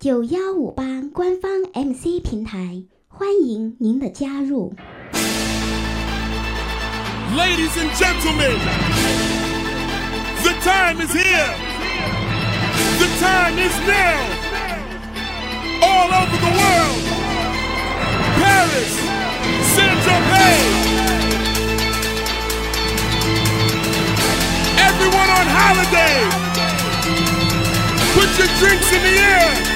9158官方 MC 平台，欢迎您的加入。 Ladies and gentlemen, the time is here. The time is now. All over the world. Paris, Saint-Tropez. Everyone on holiday. Put your drinks in the air.